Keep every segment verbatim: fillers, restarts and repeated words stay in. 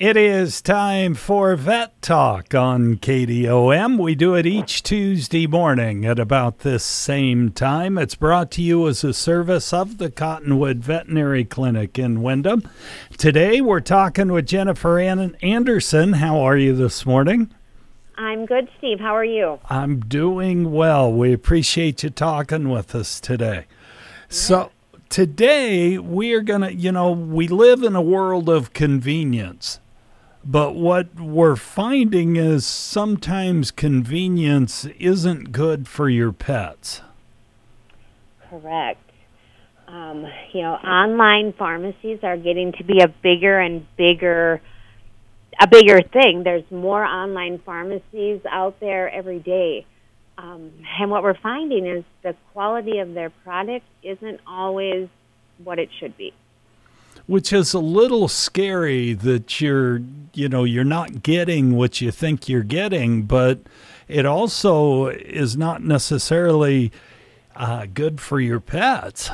It is time for Vet Talk on K D O M. We do it each Tuesday morning at about this same time. It's brought to you as a service of the Cottonwood Veterinary Clinic in Windham. Today we're talking with Jennifer Ann Anderson. How are you this morning? I'm good, Steve. How are you? I'm doing well. We appreciate you talking with us today. So today we are going to, you know, we live in a world of convenience. But what we're finding is sometimes convenience isn't good for your pets. Correct. Um, you know, online pharmacies are getting to be a bigger and bigger, a bigger thing. There's more online pharmacies out there every day. Um, and what we're finding is the quality of their product isn't always what it should be. Which is a little scary that you're, you know, you're not getting what you think you're getting, but it also is not necessarily uh, good for your pets.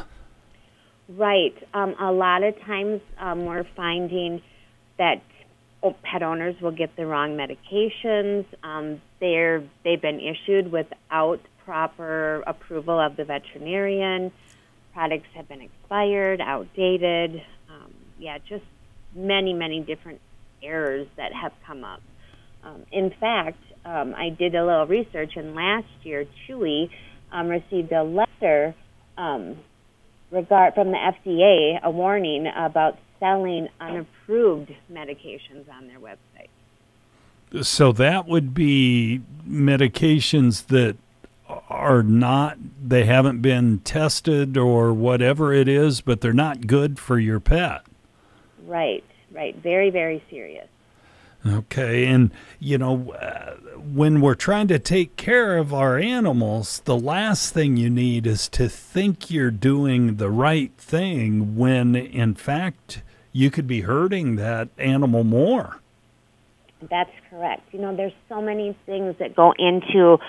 Right. Um, a lot of times um, we're finding that oh, pet owners will get the wrong medications. Um, they're, they've been issued without proper approval of the veterinarian. Products have been expired, outdated. Um, yeah, just many, many different errors that have come up. Um, in fact, um, I did a little research, and last year, Chewy um, received a letter um, regard from the F D A, a warning about selling unapproved medications on their website. So that would be medications that are not, they haven't been tested or whatever it is, but they're not good for your pet. Right, right. Very, very serious. Okay, and, you know, uh, when we're trying to take care of our animals, the last thing you need is to think you're doing the right thing when, in fact, you could be hurting that animal more. That's correct. You know, there's so many things that go into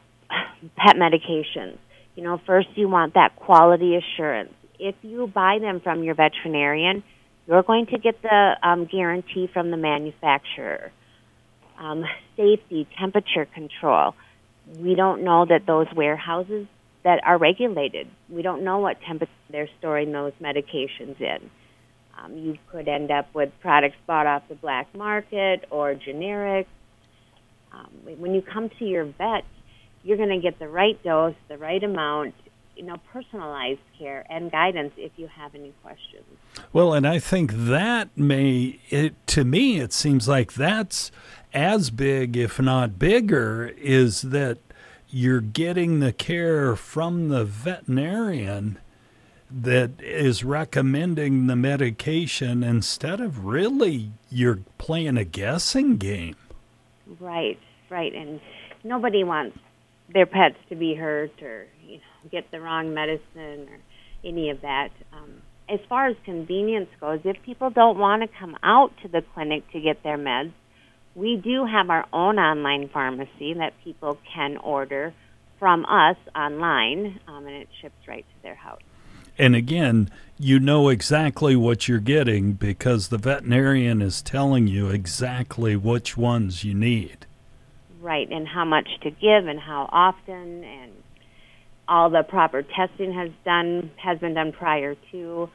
pet medications. You know, first you want that quality assurance. If you buy them from your veterinarian, you're going to get the um, guarantee from the manufacturer. Um, safety, temperature control. We don't know that those warehouses that are regulated, we don't know what temperature they're storing those medications in. Um, you could end up with products bought off the black market or generic. Um, when you come to your vet, you're going to get the right dose, the right amount, you know, personalized care and guidance if you have any questions. Well, and I think that may, it, to me, it seems like that's as big, if not bigger, is that you're getting the care from the veterinarian that is recommending the medication instead of really you're playing a guessing game. Right, right. And nobody wants their pets to be hurt or, you know, get the wrong medicine or any of that. Um, as far as convenience goes, if people don't want to come out to the clinic to get their meds, we do have our own online pharmacy that people can order from us online, um, and it ships right to their house. And again, you know exactly what you're getting because the veterinarian is telling you exactly which ones you need. Right, and how much to give and how often, and all the proper testing has done has been done prior to.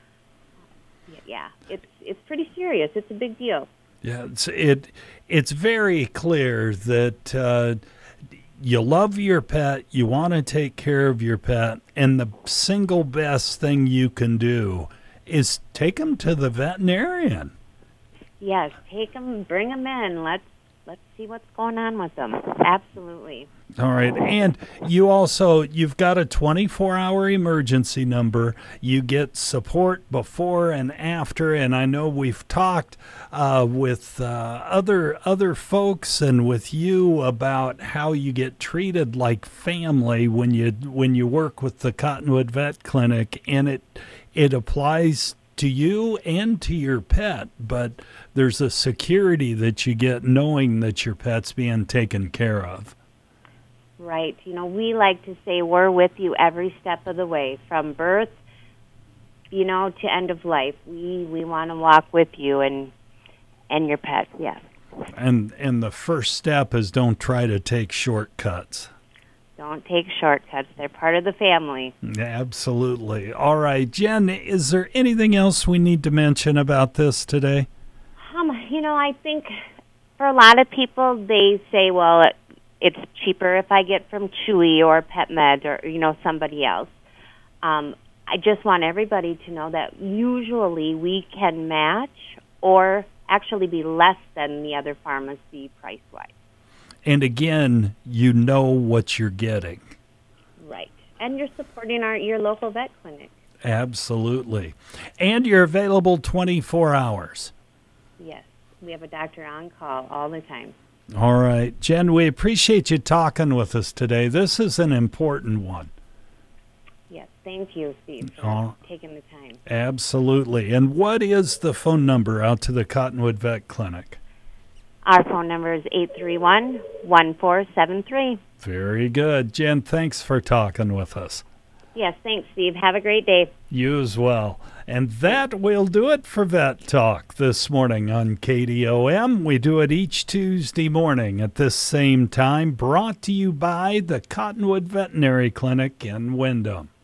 Yeah, it's it's pretty serious. It's a big deal. Yeah, it's it it's very clear that uh, you love your pet, you want to take care of your pet, and the single best thing you can do is take them to the veterinarian. Yes, take them, bring them in. Let's let's see what's going on with them. Absolutely. All right. And you also, you've got a twenty-four hour emergency number. You get support before and after. And I know we've talked uh, with uh, other other folks and with you about how you get treated like family when you when you work with the Cottonwood Vet Clinic, and it it applies to you and to your pet, but there's a security that you get knowing that your pet's being taken care of. Right. You know, we like to say we're with you every step of the way, from birth, you know, to end of life. We we want to walk with you, and and your pets, yes. And and the first step is don't try to take shortcuts. Don't take shortcuts. They're part of the family. Absolutely. All right, Jen, is there anything else we need to mention about this today? Um, you know, I think for a lot of people, they say, well, it, it's cheaper if I get from Chewy or PetMed or, you know, somebody else. Um, I just want everybody to know that usually we can match or actually be less than the other pharmacy price-wise. And again, you know what you're getting. Right. And you're supporting our your local vet clinic. Absolutely. And you're available twenty-four hours. Yes. We have a doctor on call all the time. All right. Jen, we appreciate you talking with us today. This is an important one. Yes. Thank you, Steve, for Oh. taking the time. Absolutely. And what is the phone number out to the Cottonwood Vet Clinic? Our phone number is eight three one, one four seven three. Very good. Jen, thanks for talking with us. Yes, thanks, Steve. Have a great day. You as well. And that will do it for Vet Talk this morning on K D O M. We do it each Tuesday morning at this same time, brought to you by the Cottonwood Veterinary Clinic in Windham.